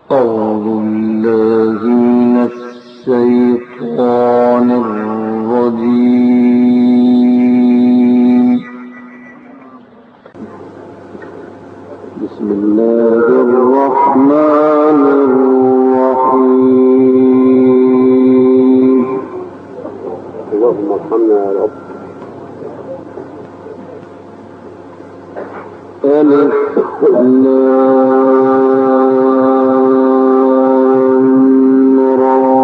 أعوذ بالله من الشيطان الرجيم. بسم الله الرحمن الرحيم. اللهم ارحمنا يا رب. ألف لام را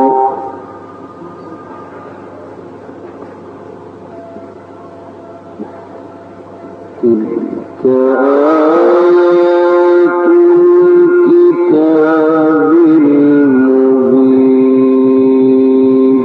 تلك آيات الكتاب المبين.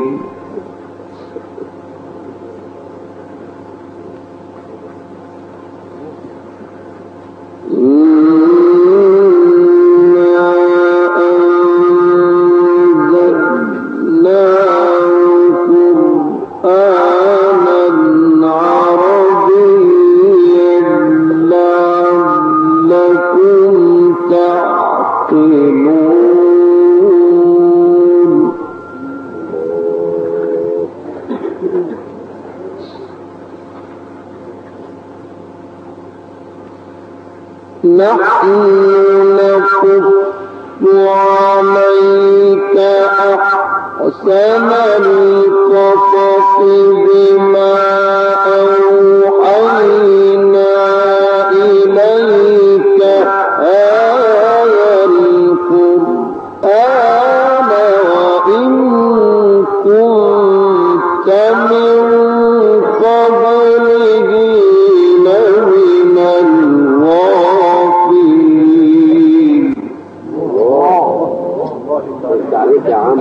نحن نقص عليك أحسن القصص بما أوحينا إليك هذا القرآن وإن كنت من قبله لمن الغافلين. انت عليك يا عم.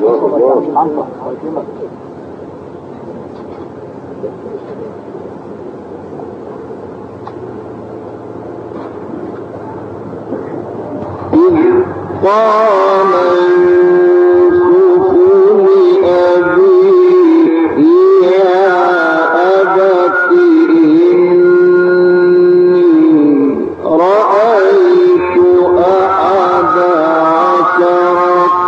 إذ قال يوسف لأبيه يا أبت إني رأيت أحد عشر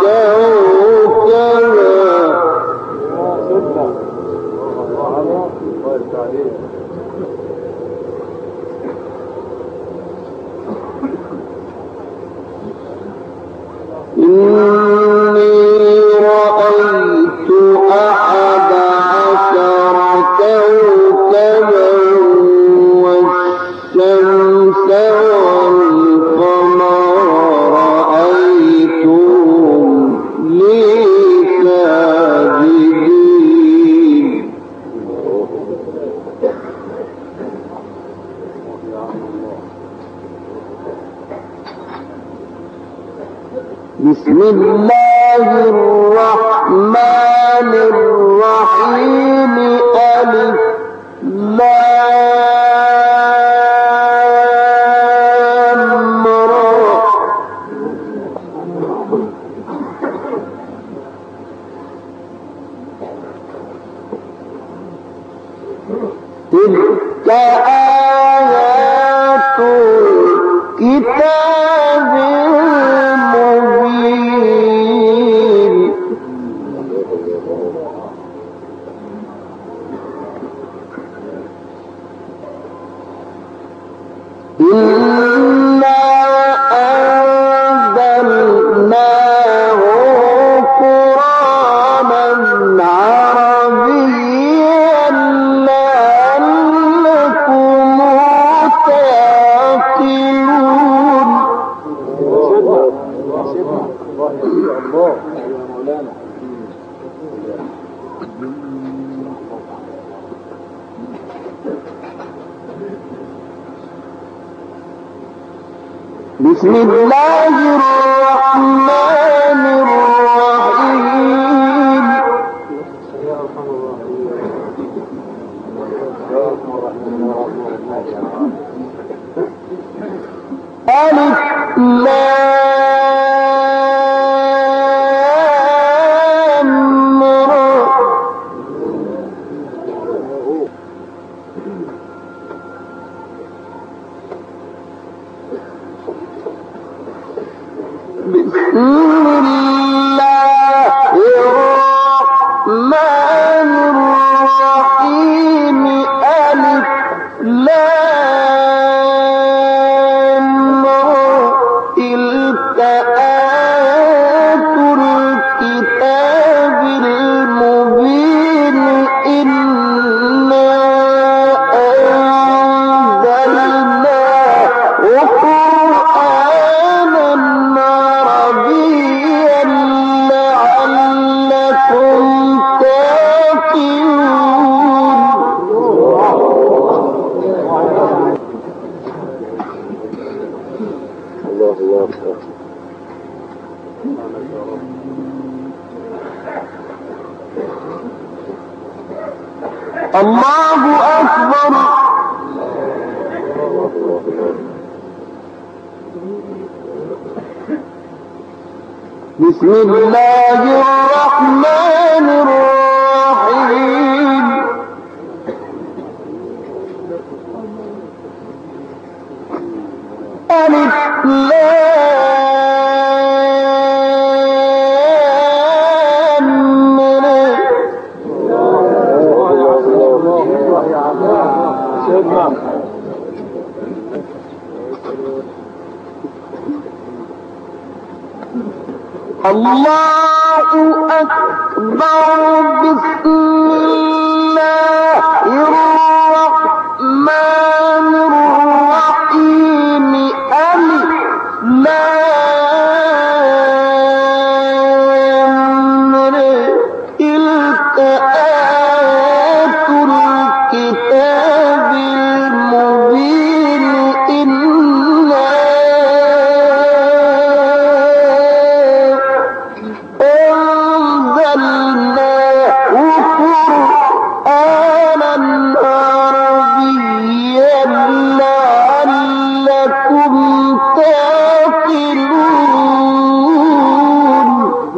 كوكبا والشمس والقمر رأيتهم لي ساجدين. بسم الله الرحمن الرحيم. ألف لام را تلك آيات الكتاب المبين. إنا أنزلناه قرآنا عربيا لعلكم تعقلون. بسم الله الرحمن الرحيم. ألف لام را الله أكبر. بسم الله الرحمن الرحيم. ألف الله أكبر. بسم الله الرحمن الرحيم. ألف لام ر. تلك آيات الكتاب المبين. إنا أنزلناه قرآنا عربيا لعلكم تعقلون.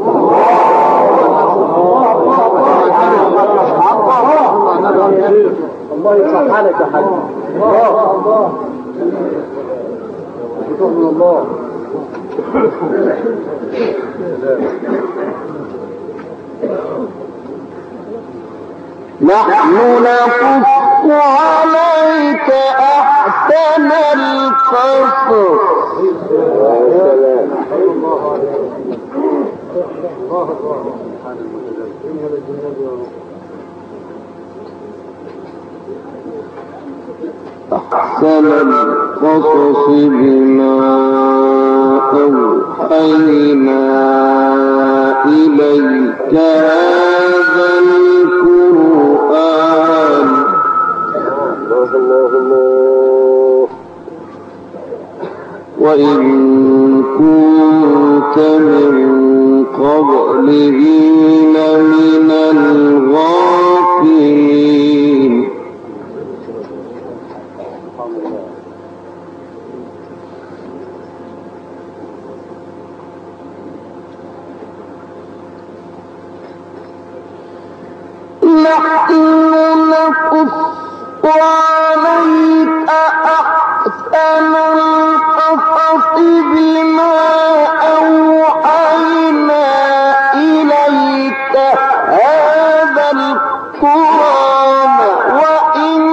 الله يصلح حالك يا حاج. الله الله نحن نقص عليك أحسن القصص. أحسن القصص بما أوحينا إليك هذا القرآن. وإن كنت من قبله لمن الغافلين. نحن نقص عليك أحسن القصص بما أوحينا إليك هذا القرآن. وإن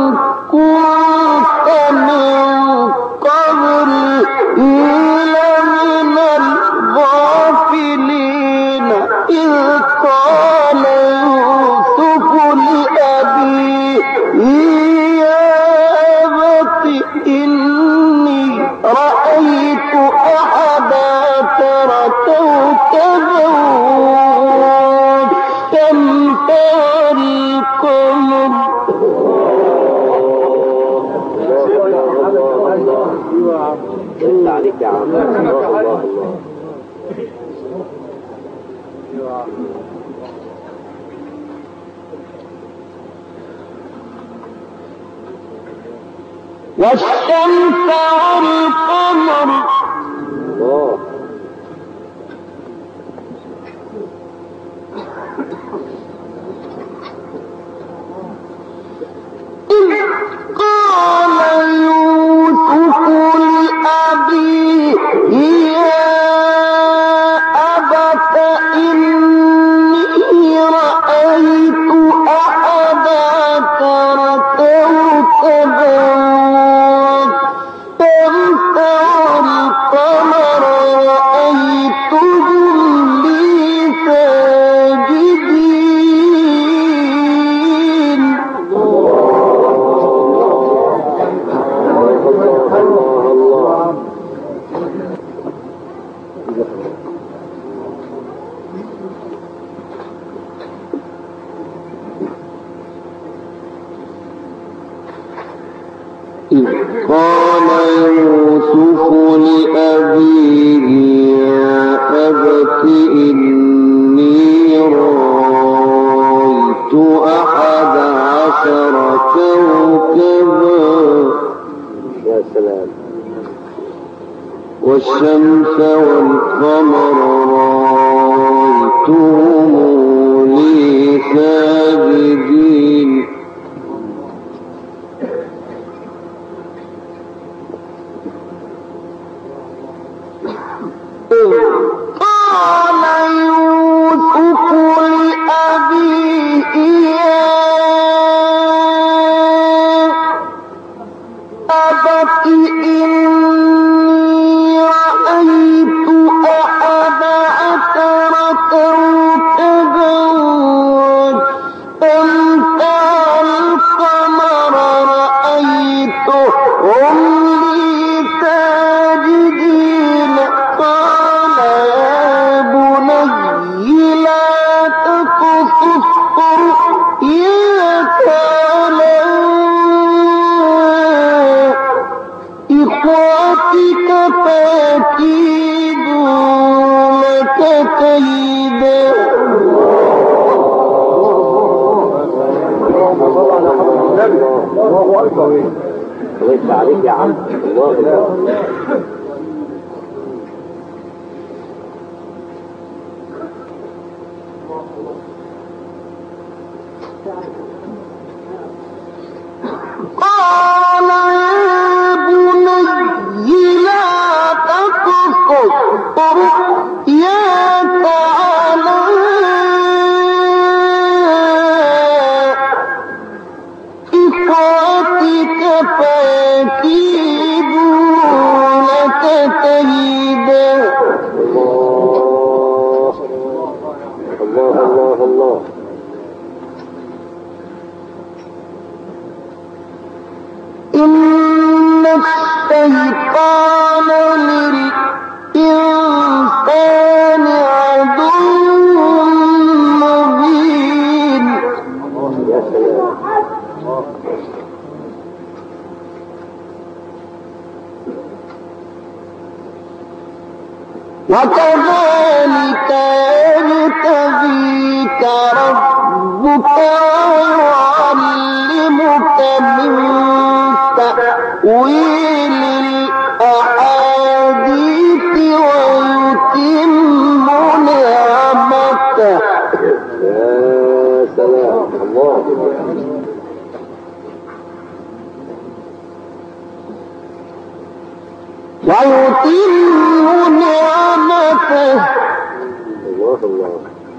كنت من قبله لمن الغافلين. إذ قال يوسف لأبيه يا أبت إني رأيت أحد عشر كوكبا والشمس والقمر. عليك يا عم. الله والشمس والقمر. إذ قال يوسف لأبيه يا إذ قال يوسف لأبيه يا أبت إني رأيت 11 كوكبا يا سلام والشمس والقمر رأيتهم لي ساجدين قال يوسف لأبيه يا أبت إني رأيت 11 كوكبا والشمس والقمر رأيتهم لي ساجدين قال يا بني لا تقصص رؤياك على إخوتك فاكيدوا لك كيدا الله أكبر ويسع عليك يا عم الله أكبر قال يا بني لا تقصص رؤياك على إخوتك فاكيدوا لك كيدا الله الله الله إن الشيطان للإنسان عدو مبين يا سلام وكذلك يجتبيك ربك ويعلمك من تأويل الأحاديث ويتم نعمته يا سلام الله ويتم نعمته الله الله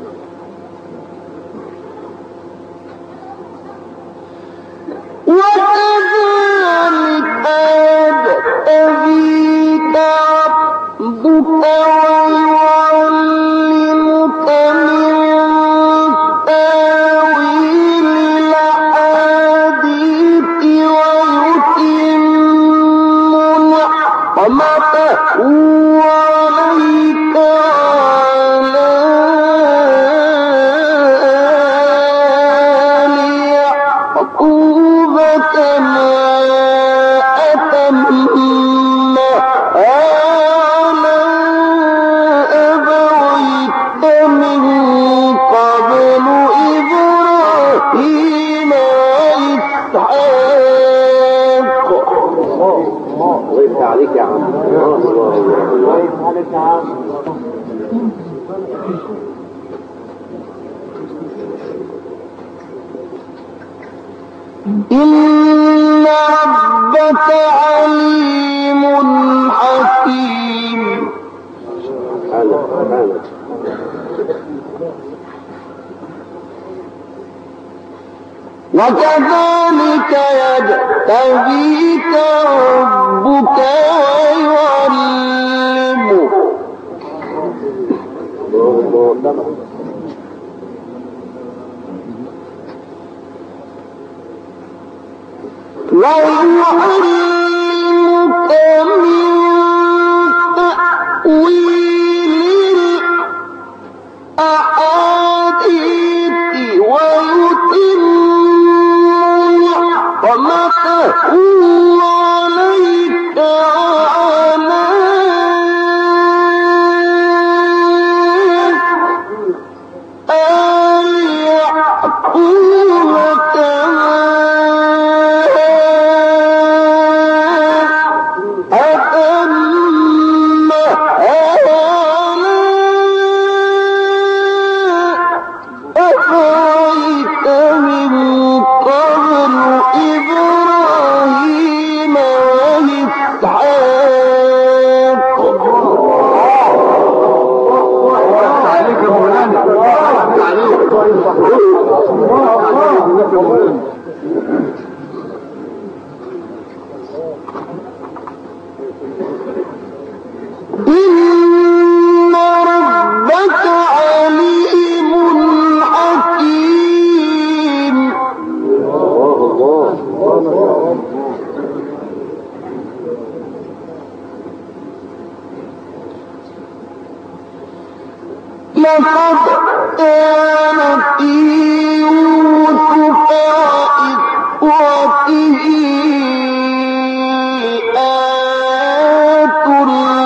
وكذلك يجتبيك ربك ويعلمك من تأويل الأحاديث ويتم نعمته عليك وعلى آل يعقوب كما أتمها على أبويك من قبل إبراهيم وإسحاق ويسع عليك يا عم الله الله الله عليك يا عم إن ربك عليم حكيم سبحانك وكذلك يجتبيك ربك ويعلمك الله ويعلمك من تأويل لقد كان في يوسف وإخوته آيات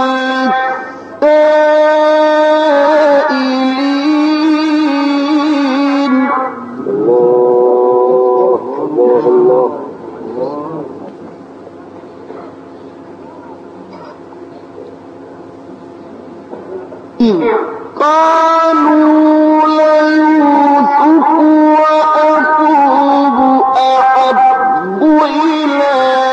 للسائلين. الله الله الله. إذ قالوا ليوسف وأخوه أحب إلى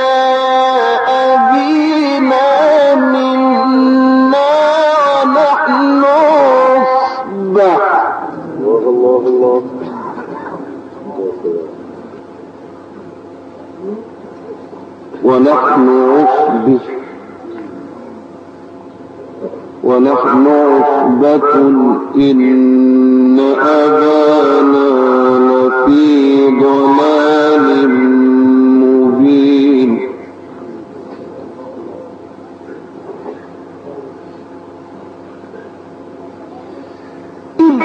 أبينا منا ونحن عصبة. الله الله. ونحن عصبة إن أبانا لفي ضلال مبين. إذ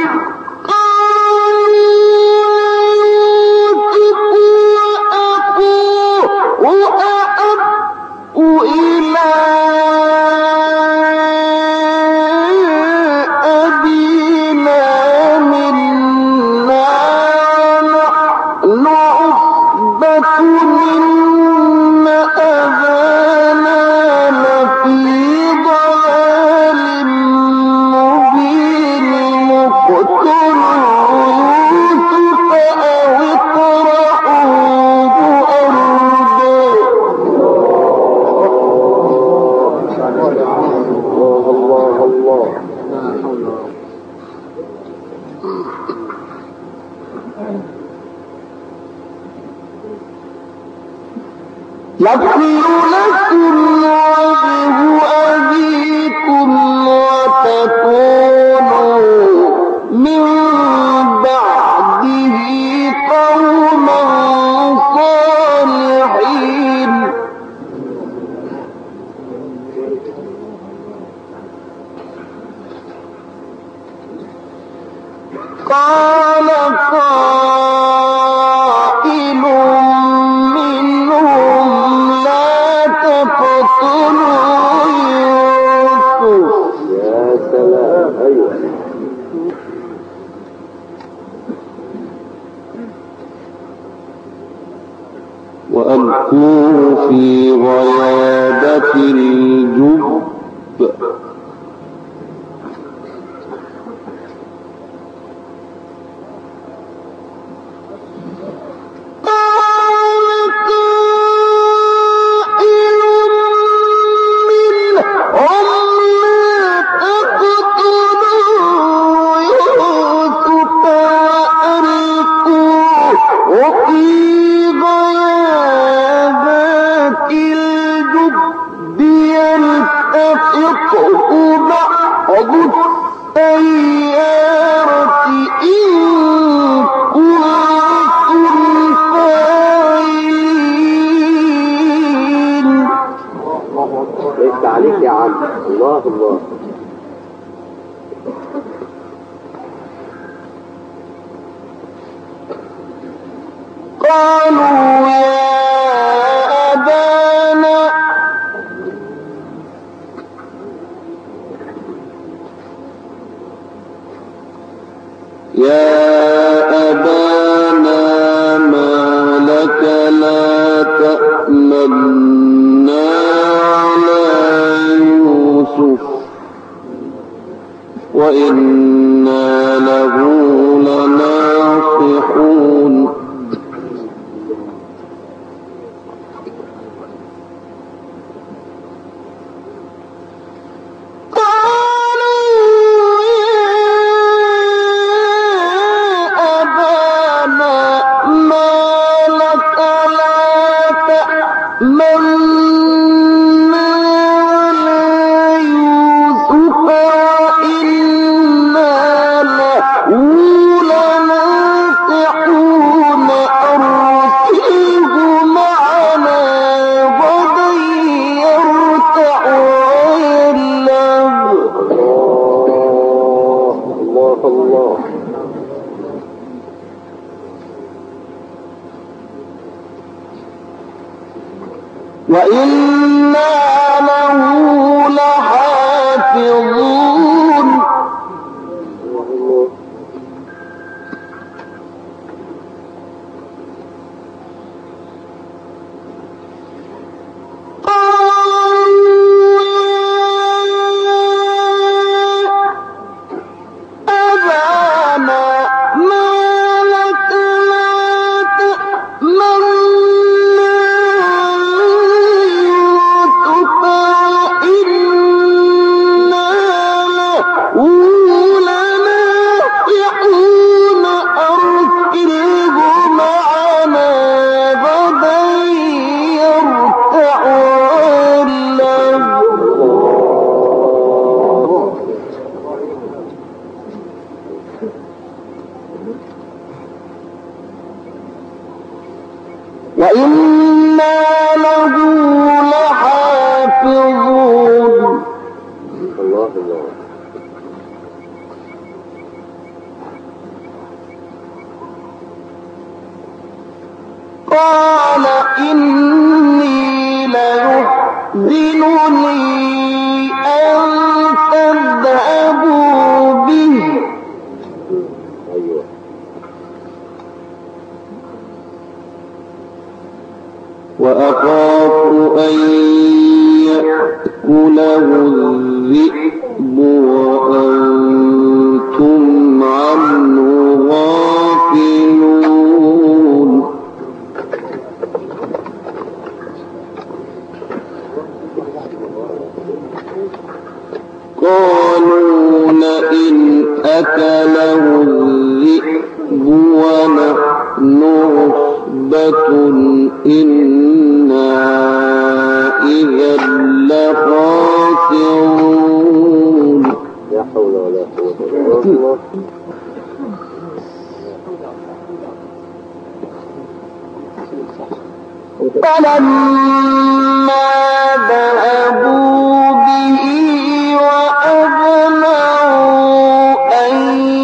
يغفر لكم وجه أبيكم وتكونوا من بعده قوما صالحين. قال قائل منهم لا تقتلوا يوسف. يا سلام. أيوة. وألقوه في غيابة الجب عليك يا عم. الله الله. قالوا يا أبانا ما لك لا تأمنا على يوسف وإنا له لناصحون. الله الله. وإنا له لحافظون وإنا له لحافظون. الله الله. قال إني ليحزنني أن تذهبوا به أيوه. وأخاف أن يأكله الذئب وأنتم عنه غافلون. قالوا لئن أكله الذئب ونحن عصبة إنا إذا لخاسرون. لا حول ولا قوة إلا بالله. فلما ذهبوا به وأجمعوا أن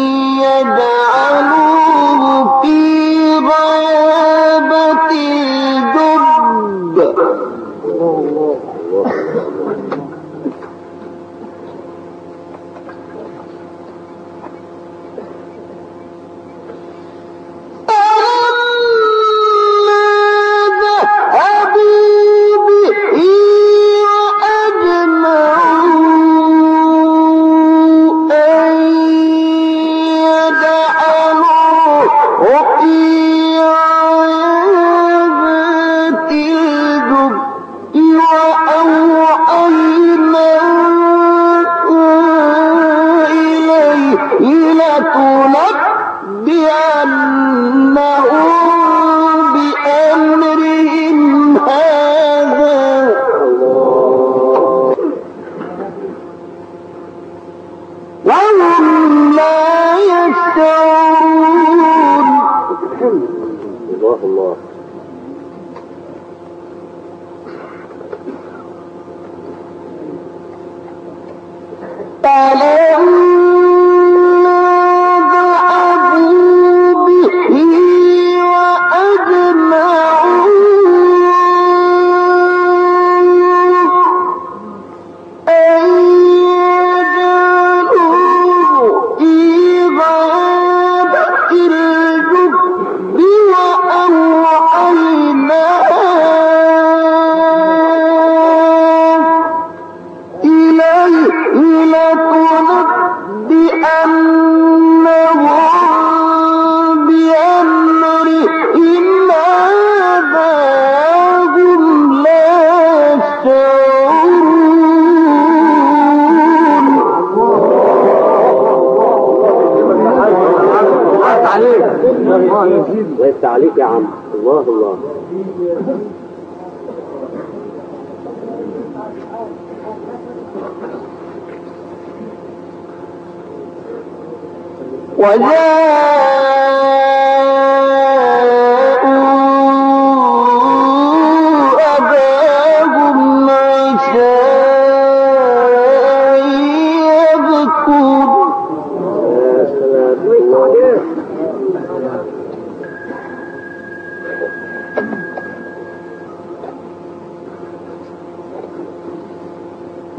يجعلوه في غيابة الجب وهم لا يشعرون. الله الله. ويفتح عليك يا عم. الله الله. أباهم عشاء يبكون.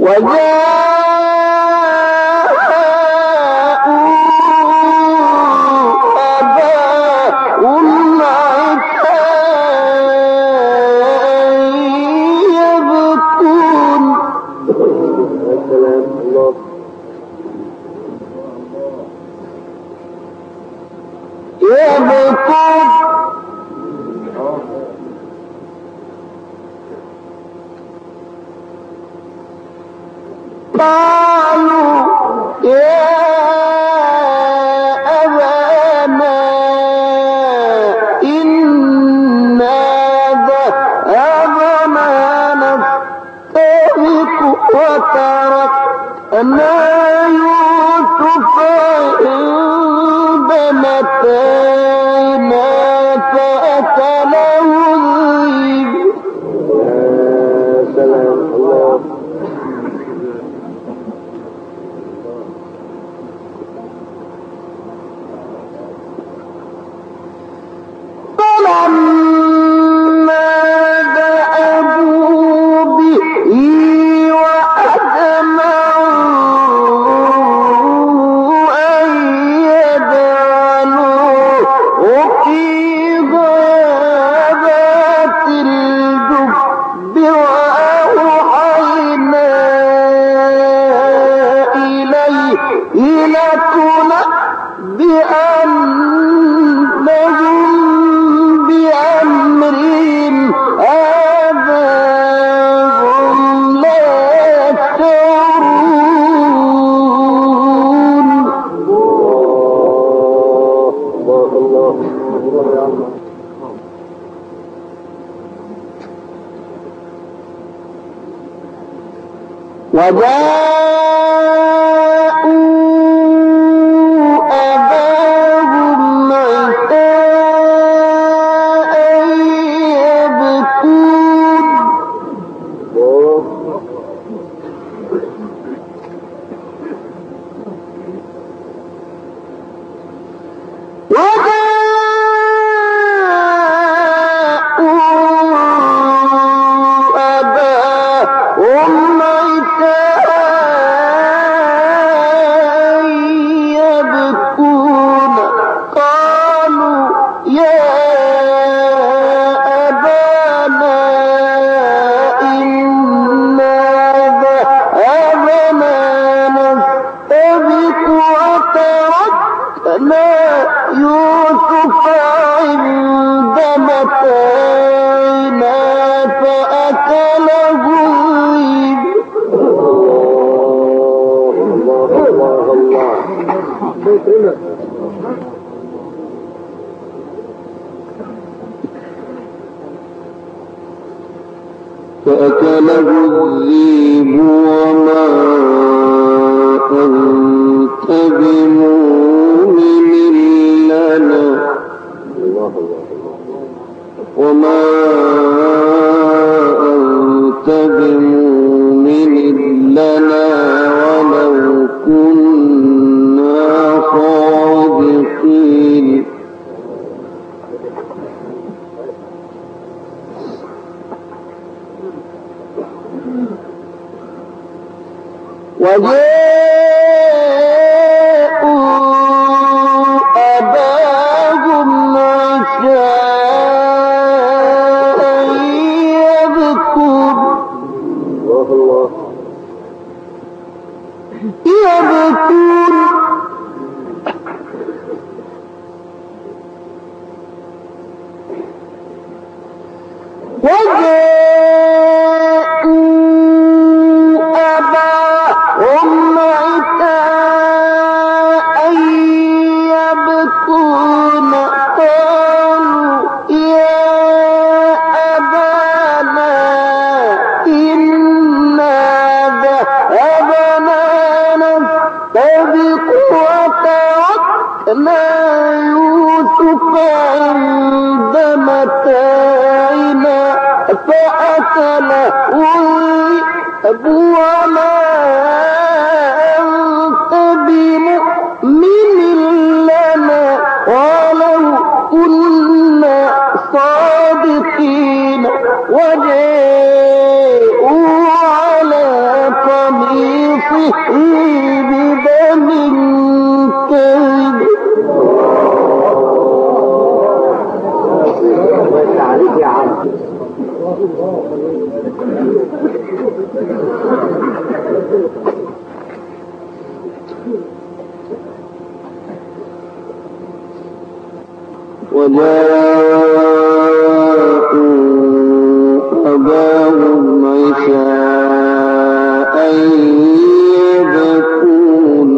فأكله الذئب وما أنت بمؤمن لنا وما أنت بمؤمن لنا ولو كنا صادقين وجاءوا أباهم عشاء يبكون وجاءوا على قميصه بدم كذب الله عليك يا عم. وجاءوا أباهم عشاء يبكون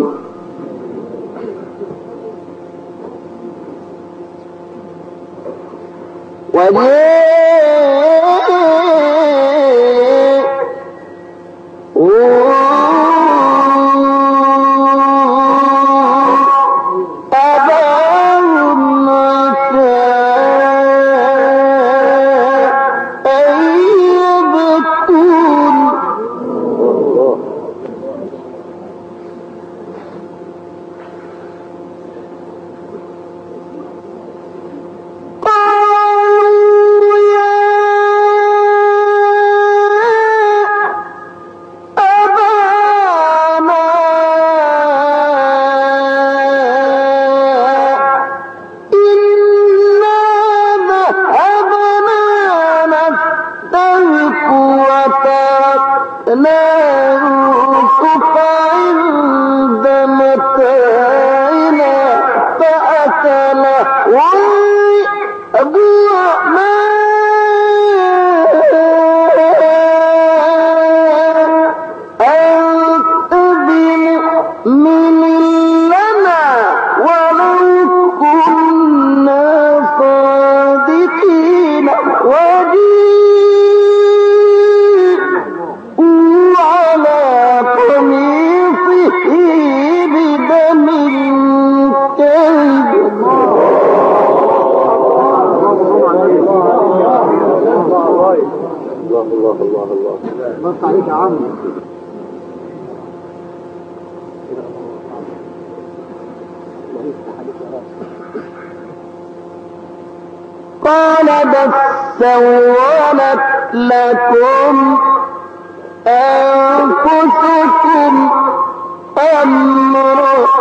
قال بل سولت لكم أنفسكم أمرا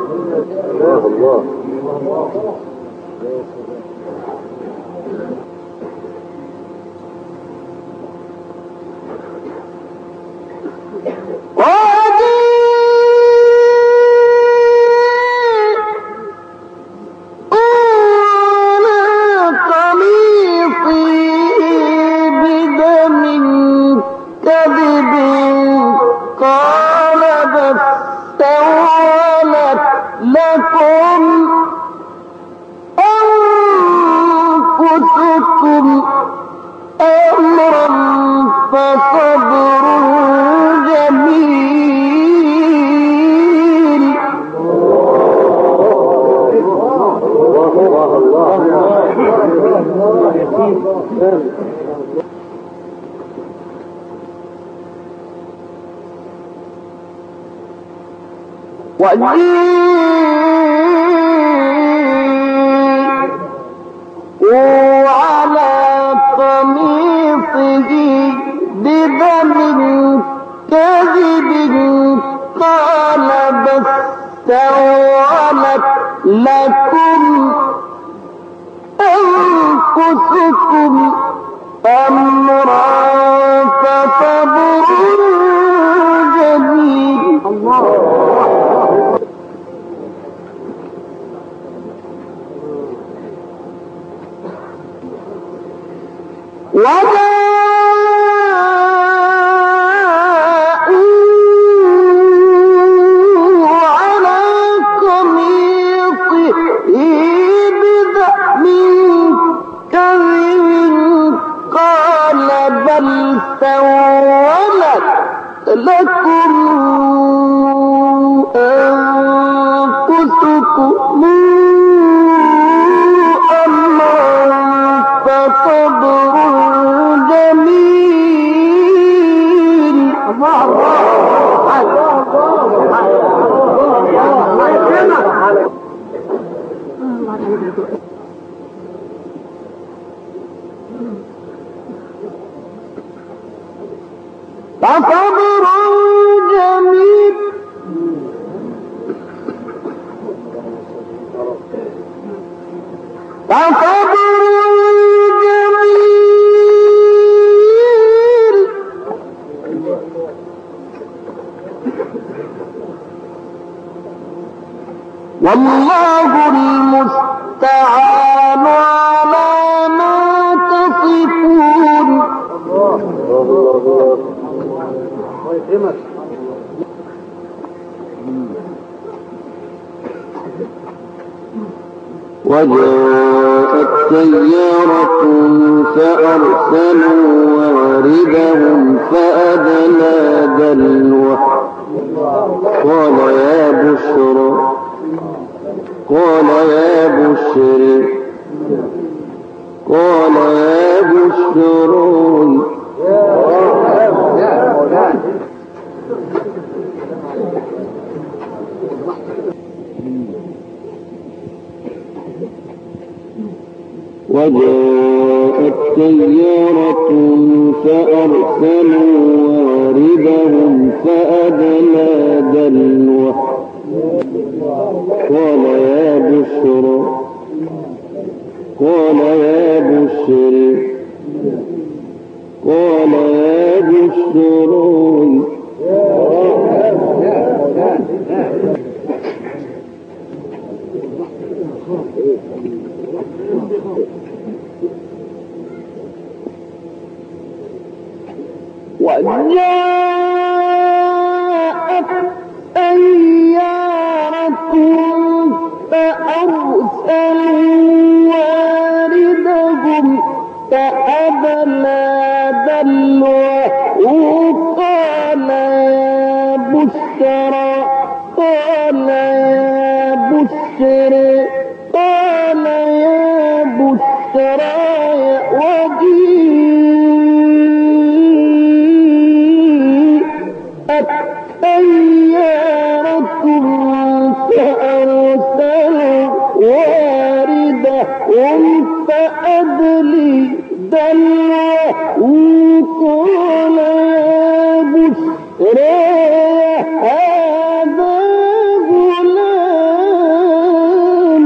وعلى قميصه بدم كذب قال بل سولت لكم أنفسكم أمرا فصبر جميل على قميصه بدم كذب قال بل سولت لكم أنفسكم أمرا فصبر جميل فصبر جميل فصبر والله المستعان على ما تصفون. وجاءت سيارة فأرسلوا واردهم فأدلى دلوه قال يا بشرى قال يا بشرون وجاءت سيارة فأرسلوا واردهم فأدلى دلوه قال يا بشرى قال يا بشرون وجاءت سيارة فأرسلوا واردهم فأدلى دلوه قال يا بشرى قال يا بشرى وجيءت سيارة فأرسلوا واردهم فأدلى دلوه قال يا بشرى هذا غلام.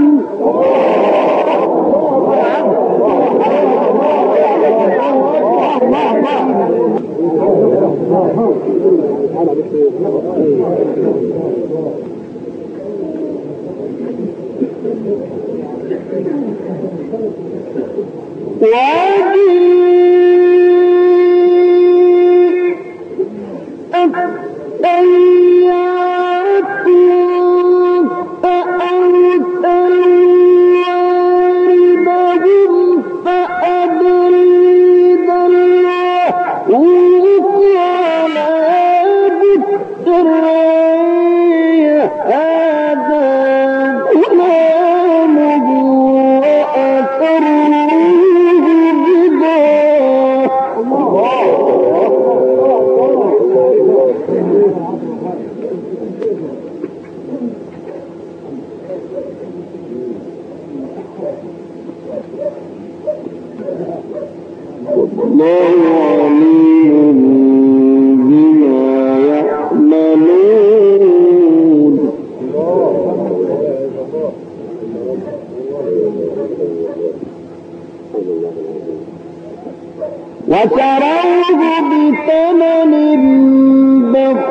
والله عليم بما يعملون. وشروه بثمن بخس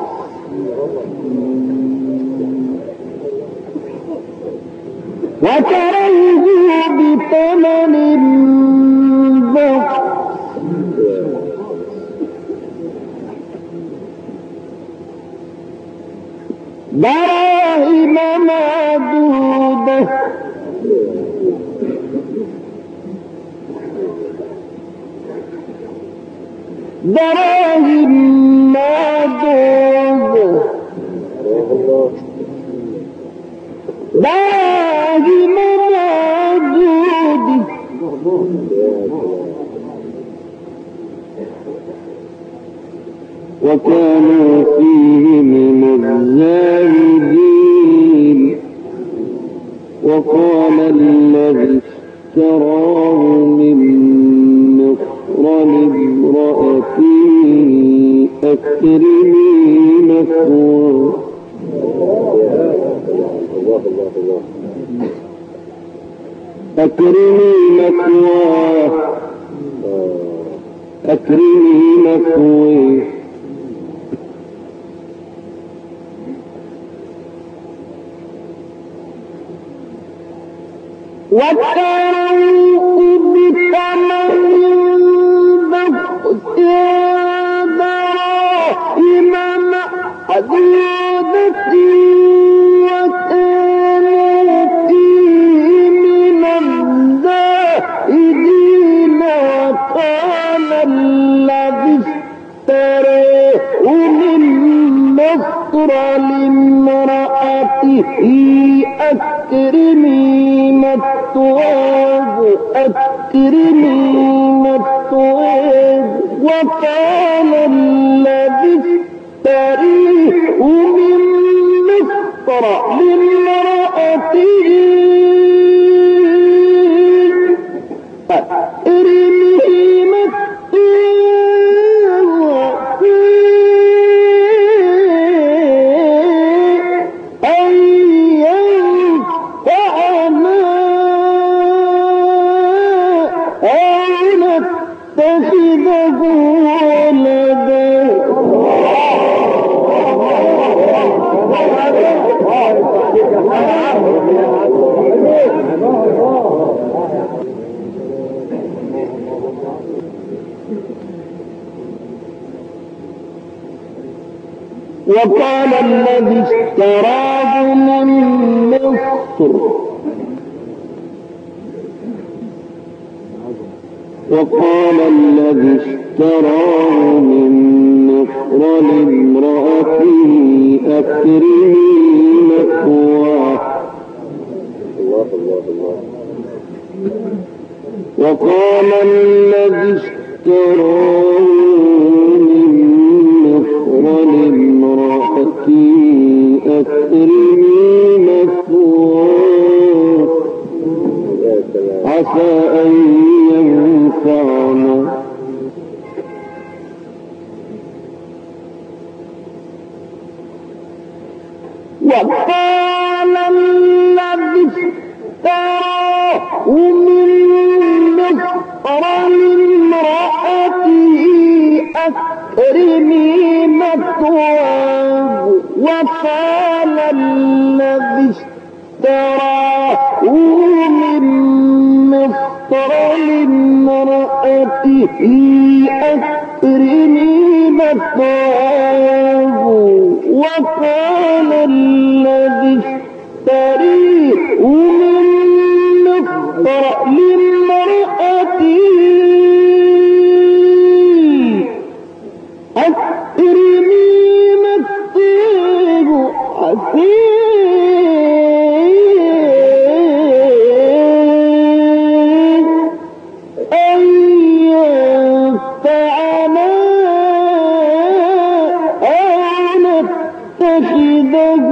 دراهم معدودة دراهم معدودة وكانوا فيه من الزاهدين. وقال الذي اشتراه من مصر لامرأته أكرمي مثواه أكرمي مثواه أكرمي مثواه وتروا بثمن بخس دراهم معدودة وكانوا فيه من الزاهدين وقال الذي اشتراه من مصر لامرأته أكرمي مثواه وقال الذي اشتريه من مصر لامرأته أكرمي مثواه أن ينفعنا أو نتخذه ولدا وقال الذي اشتراه من مصر لامرأته أكرمي مثواه وقال الذي اشتراه من مصر لامرأته أكرمي مثواه عسى أن ينفعنا وقال الذي اشتراه من مصر لامرأته أكرمي مثواه وقال الذي اشتراه من مصر لامرأته أكرمي مثواه وقال الذي اشتريه من مصر لامرأته أكرمي مثواه عسى أن ينفعنا أو نتخذه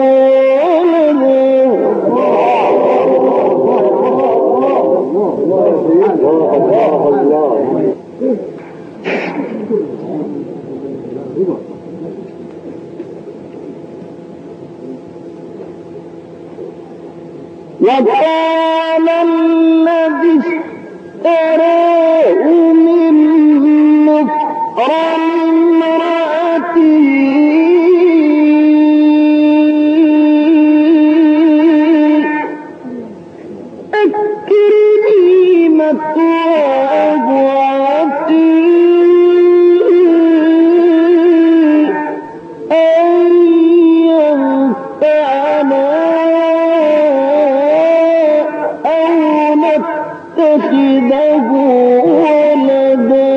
وقال الذي اشتراه من مصر لامرأته أكرمي مثواه عسى أن ينفعنا أو نتخذه ولدا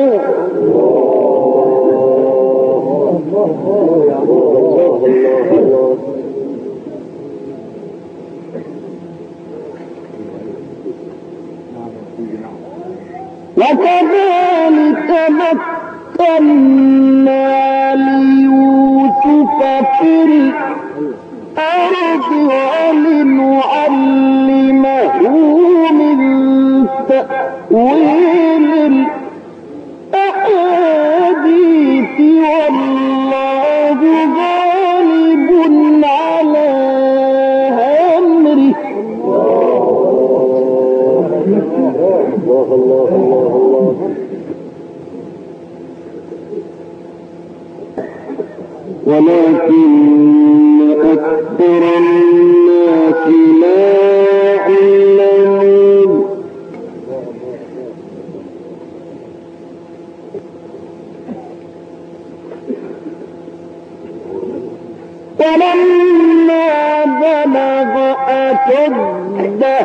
وكذلك مكنا ليوسف في الأرض ولنعلمه من تأويل الأحاديث والله غالب على أمره الله الله الله الله. ولكن أكثر الناس لا يعلمون. فلما بلغ أشده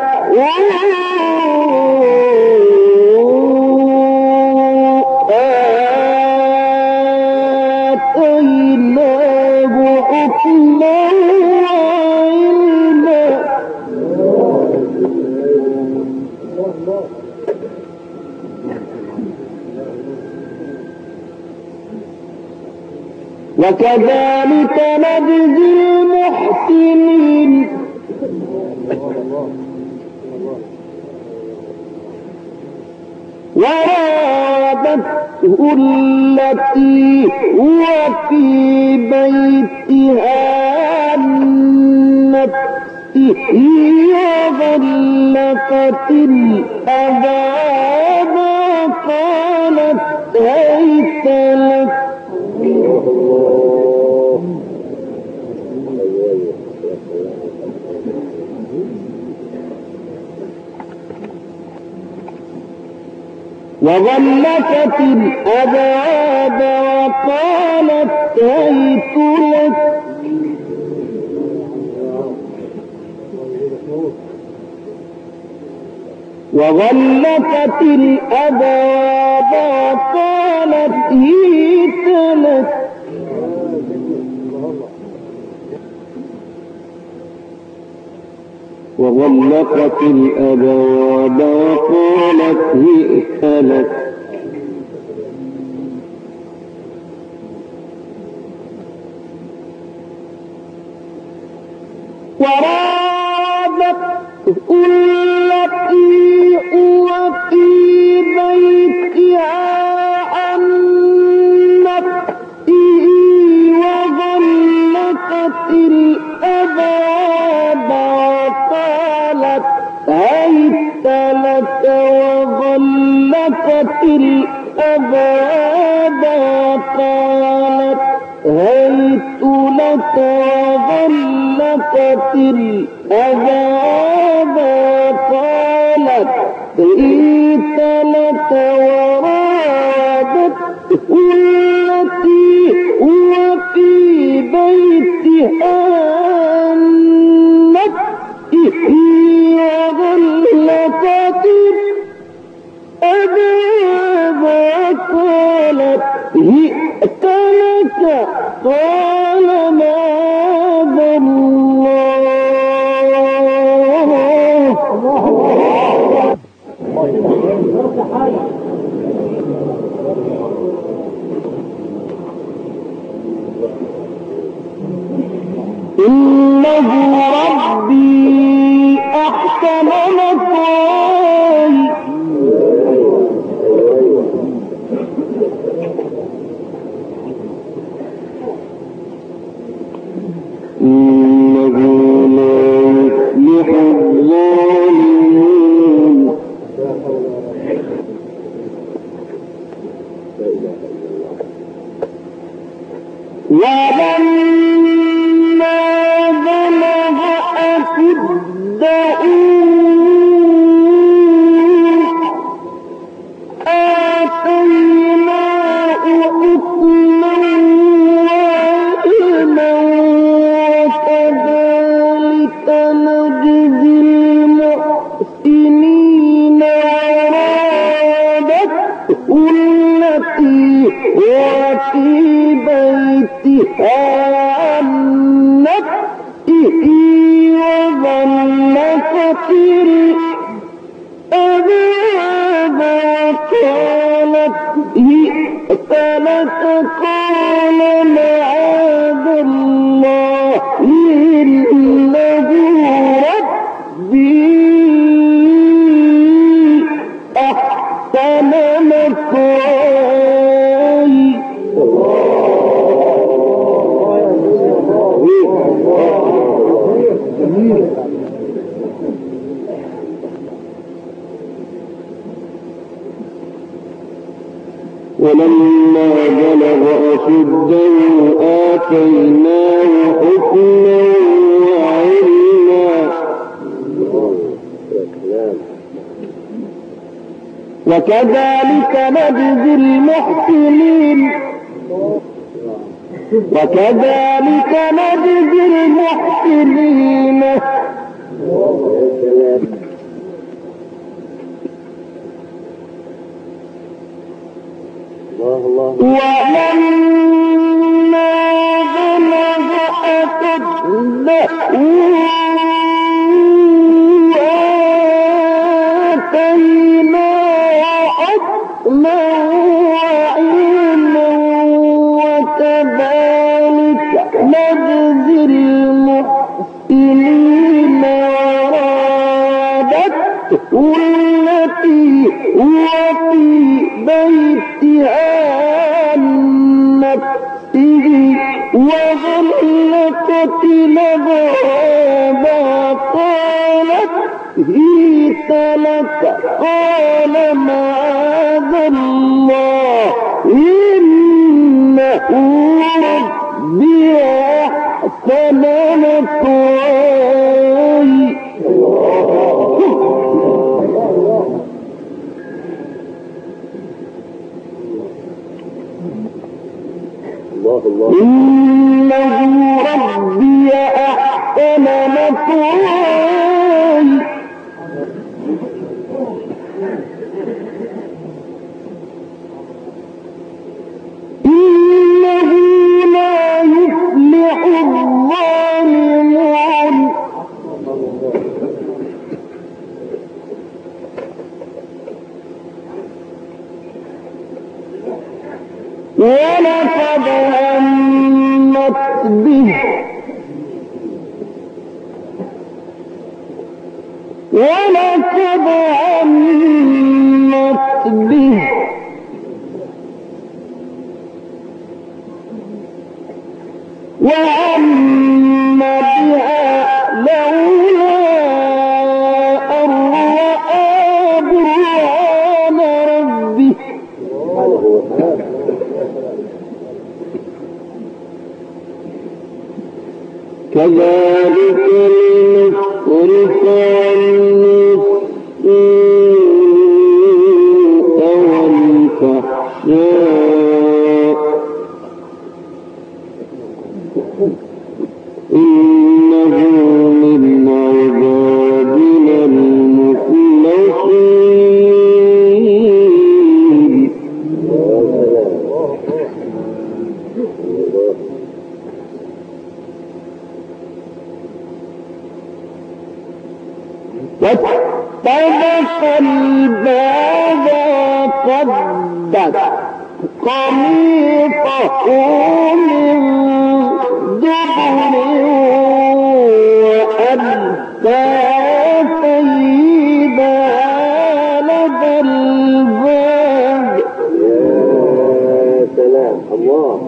آتيناه حكما وعلما. وكذلك نجزي المحسنين. وراودته التي هو في بيتها عن نفسه وغلقت الأبواب وقالت هيت لك. وغلقت الأبواب وقالت هيت لك. وغلقت الأبواب وقالت هيت لك. وغلقت الأبواب وقالت هئت لك. وراودته التي هو في بيتها عن نفسه وغلقت الأبواب وقالت هيت لك. وغلقت الأبواب وقالت هيت لك. وغلقت الأبواب وقالت هيت لك. وراودته التي هو في بيتها عن نفسه وغلقت الأبواب وقالت هئت لك. قال معاذ الله إنه ربي أحسن مثواي. إنه لا يفلح الظالمون. ولما بلغ أشده آتيناه حكما وعلما. وكذلك نجزي المحسنين. وراودته التي وفي بيتها عن نفسه وغلقت الأبواب وقالت هئت لك. قال معاذ الله إنه ربي أحسن مثواي. ولما بلغ أشده آتيناه حكما وعلما وكذلك نجزي المحسنين ولما بلغ أشده آتيناه حكما وعلما وكذلك نجزي المحسنين وراودته التي هو في بيتها عن نفسه وغلقت الأبواب قالت هيت لك قال معاذ الله إنه ربي أحسن مثواي إنه ربي أحسن مثواي إنه لا يفلح الظالمون ولقد همت به وهم بها لولا أن رأى برهان ربه كذلك لنصرف عنه السوء والفحشاء إنه من عبادنا المخلصين واتبق الباب قدت قميصه من دبر وألقى ثيبها لدى الباب يا سلام الله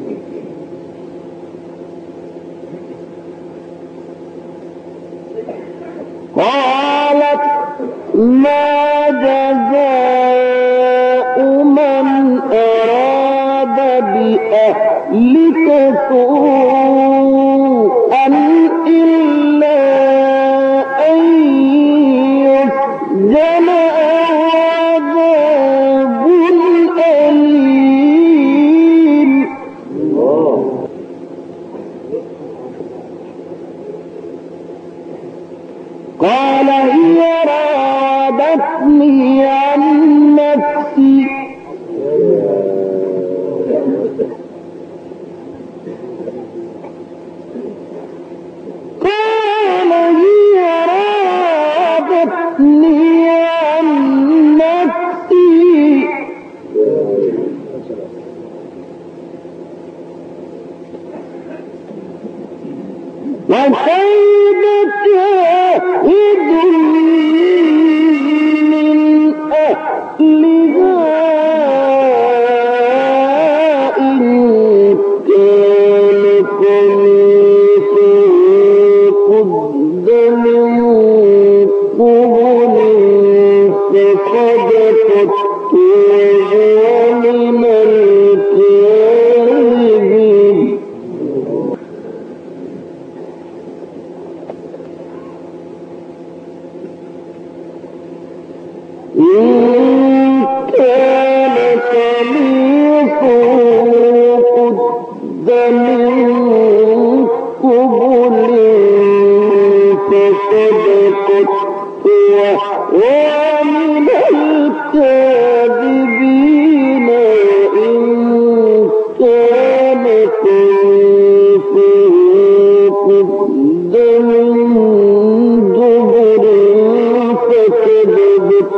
قالت ما جزاء من أراد بأهلك سوءا إلا أن يسجن عذاب أليم قال هي راودتني عن نفسي قال هي راودتني عن نفسي وشهد شاهد من أهلها إن كان قميصه قد من قبل فصدقت وهو من إن كان قميصه قد من قبل فصدقت وهو من الكاذبين إن كان قميصه قد من دبر فكذبت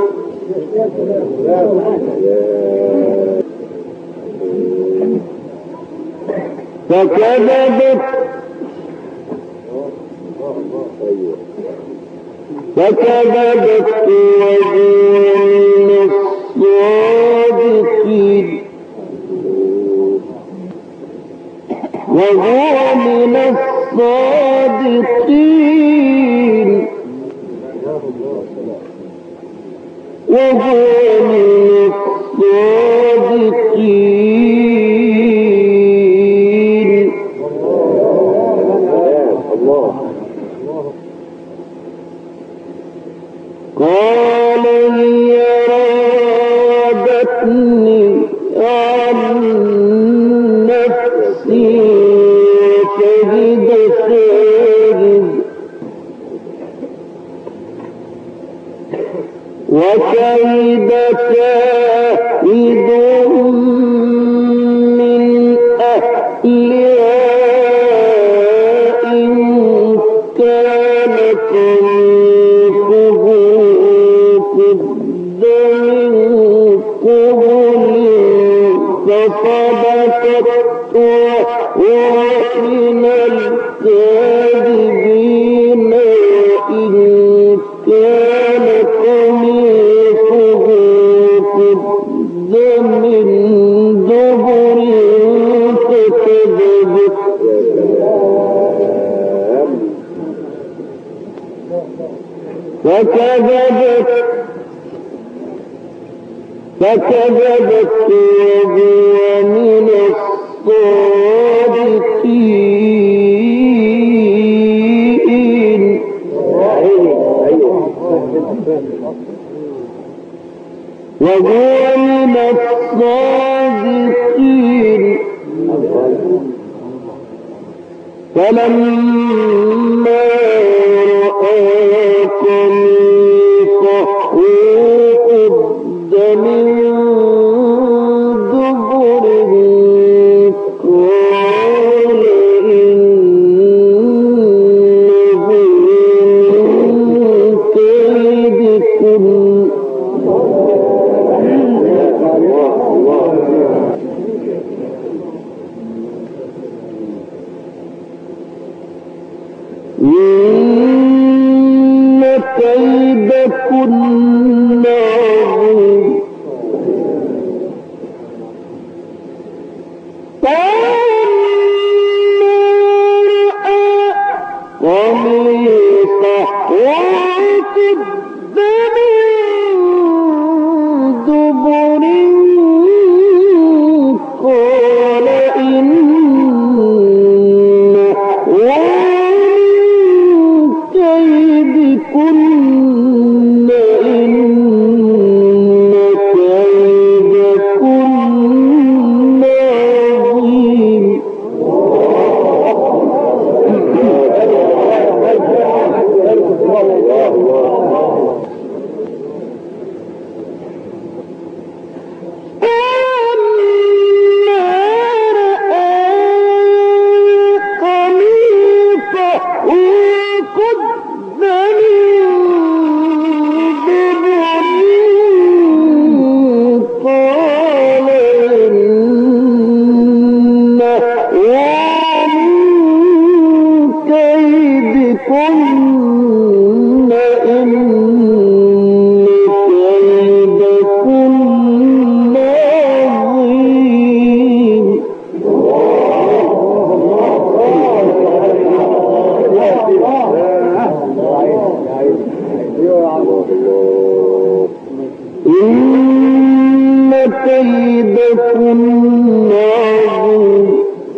وهو من الصادقين قال هي راودتني عن نفسي شهد وشهد شاهد من أهلها إن كان قميصه قد من قبل فصدقت وهو من الكاذبين إن كان قميصه قد من دبر فكذبت وهو من الصادقين فلما رأى قميصه قد من دبر قال إنه من كيدكن إن كيدكن عظيم قميصه قد من دبر قال إنه كيدكن إن كيدكن عظيم إن كيدكن عظيم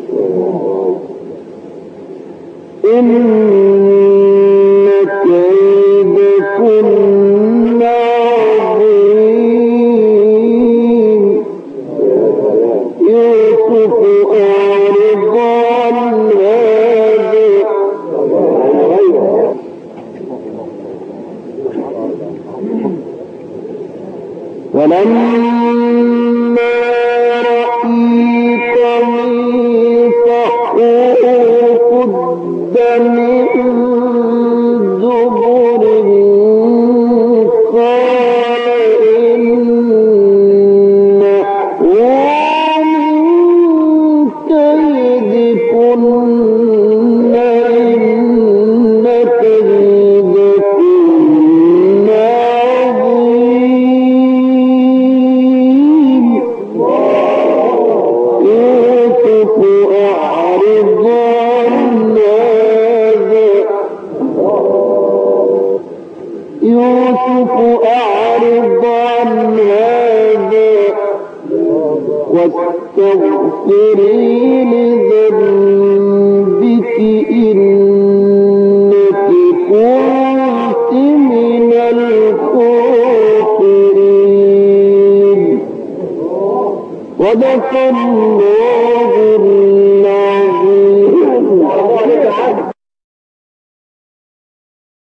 إن كيدكن عظيم فلما رأيته فحور قد من دبر قال إنه من كيدكن إن كيدكن عظيم يوسف أعرض عن هذا واستغفري لذنبك إنك كنت من الخاسرين صدق الله